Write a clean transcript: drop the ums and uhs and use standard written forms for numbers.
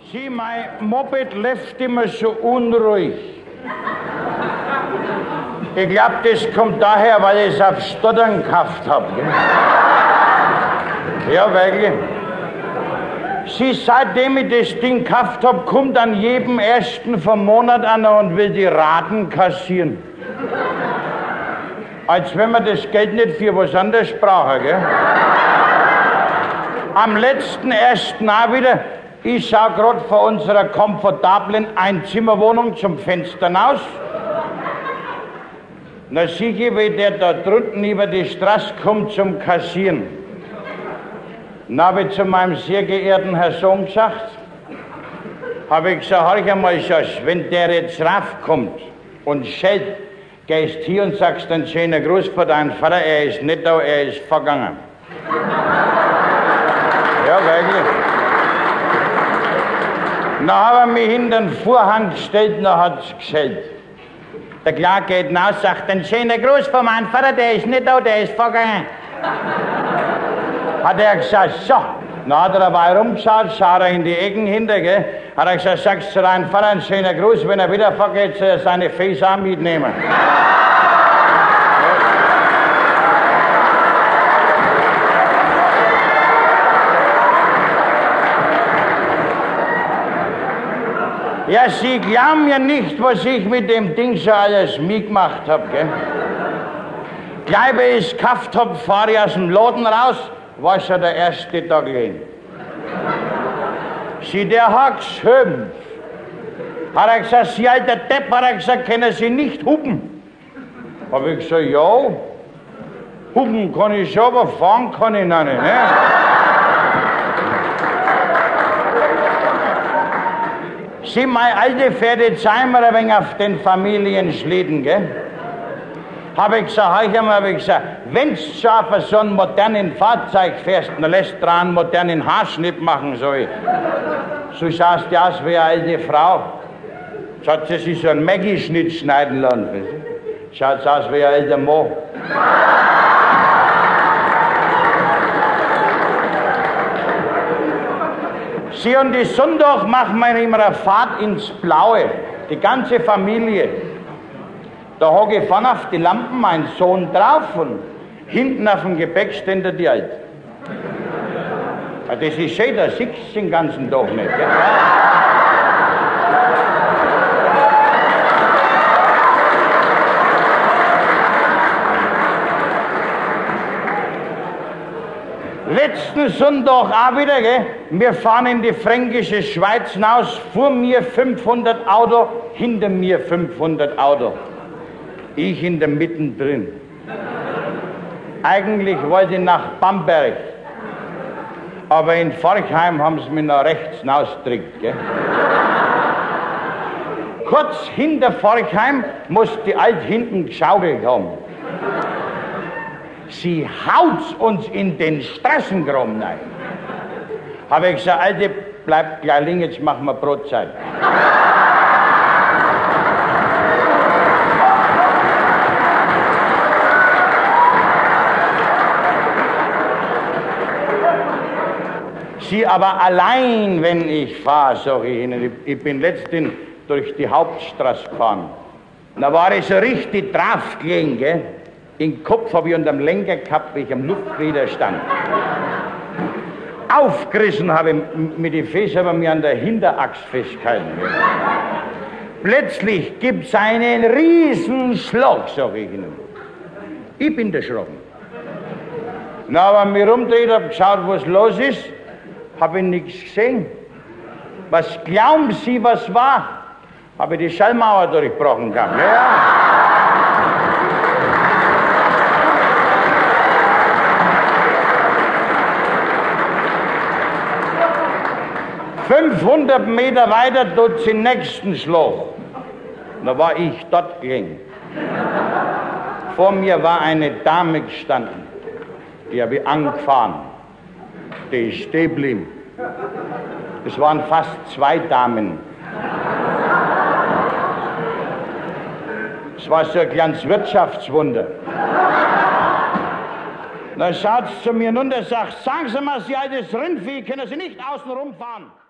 Sie, mein Moped läuft immer so unruhig. Ich glaube, das kommt daher, weil ich es auf Stottern gekauft habe. Ja, wirklich. Sie, seitdem ich das Ding gekauft habe, kommt an jedem ersten vom Monat einer und will die Raten kassieren. Als wenn man das Geld nicht für was anderes brauche, gell? Am letzten ersten auch wieder. Ich schau gerade vor unserer komfortablen Einzimmerwohnung zum Fenster raus. Na sieh ich, wie der da drunten über die Straße kommt zum Kassieren. Na, habe ich zu meinem sehr geehrten Herrn Sohn gesagt, habe ich gesagt, hör ich einmal, Schatz, wenn der jetzt raufkommt und schellt, gehst hier und sagst einen schönen Gruß für deinen Vater, er ist nicht da, er ist vergangen. Ja, wirklich. Dann hat er mich hinter den Vorhang gestellt, dann hat es geschellt. Der Kleine geht hinaus, sagt, einen schönen Gruß von meinem Vater, der ist nicht da, der ist vergangen. Hat er gesagt, so. Dann hat er dabei rumgeschaut, schaut er in die Ecken hinter, gell. Hat er gesagt, sagst zu deinem Vater einen schönen Gruß, wenn er wieder vergeht, soll er seine Face auch mitnehmen. Ja, Sie glauben ja nicht, was ich mit dem Ding schon alles mitgemacht habe, gell? Gleich, wie ich es gekauft habe, fahre ich aus dem Laden raus, war schon der erste Tag hin. Sie, der hat geschimpft. Hat er gesagt, Sie alter Depp, hat er gesagt, können Sie nicht hupen? Hab ich gesagt, ja, hupen kann ich schon, aber fahren kann ich noch nicht, ne? Sie, meine alte Pferde zeigen mir ein wenig auf den Familienschlitten, gell? Habe ich gesagt, wenn du schon auf so einem modernen Fahrzeug fährst, dann lässt du einen modernen Haarschnitt machen, so schaust du aus wie eine alte Frau. So hat sie sich so einen Maggie-Schnitt schneiden lassen. Schaut aus wie ein alter Mann. Sie, und die Sonntag machen wir immer eine Fahrt ins Blaue, die ganze Familie. Da hocke ich vorne auf die Lampen, mein Sohn drauf und hinten auf dem Gepäckständer die Alte. Das ist schön, da siehst du den ganzen Tag nicht. Gell? Letzten Sonntag auch wieder, gell? Wir fahren in die fränkische Schweiz hinaus, vor mir 500 Auto, hinter mir 500 Auto. Ich in der Mitte drin. Eigentlich wollte ich nach Bamberg, aber in Forchheim haben sie mich nach rechts hinausgedrückt, gell? Kurz hinter Forchheim muss die Alte hinten geschaukelt haben. Sie haut's uns in den Straßengraben rein. Habe ich gesagt, Alte, bleib gleich liegen, jetzt machen wir Brotzeit. Sie, aber allein, wenn ich fahre, sage ich Ihnen, ich bin letztens durch die Hauptstraße gefahren. Da war ich so richtig drauf gelegen, gell? Den Kopf habe ich unterm Lenker gehabt, wie ich am Luftwiderstand. Aufgerissen habe ich mit den Füßen, aber mir an der Hinterachse festgehalten. Plötzlich gibt es einen Riesenschlag, sage ich Ihnen. Ich bin erschrocken. Na, aber mich rumgedreht, habe geschaut, was los ist, habe ich nichts gesehen. Was glauben Sie, was war? Habe ich die Schallmauer durchbrochen gehabt. Ja. 500 Meter weiter tut sie den nächsten Schlag. Da war ich dort gelegen. Vor mir war eine Dame gestanden. Die habe ich angefahren. Die ist stehen geblieben. Es waren fast 2 Damen. Es war so ein kleines Wirtschaftswunder. Dann schaut sie zu mir runter und sagt, sagen Sie mal, Sie altes Rindvieh, können Sie nicht außen rumfahren?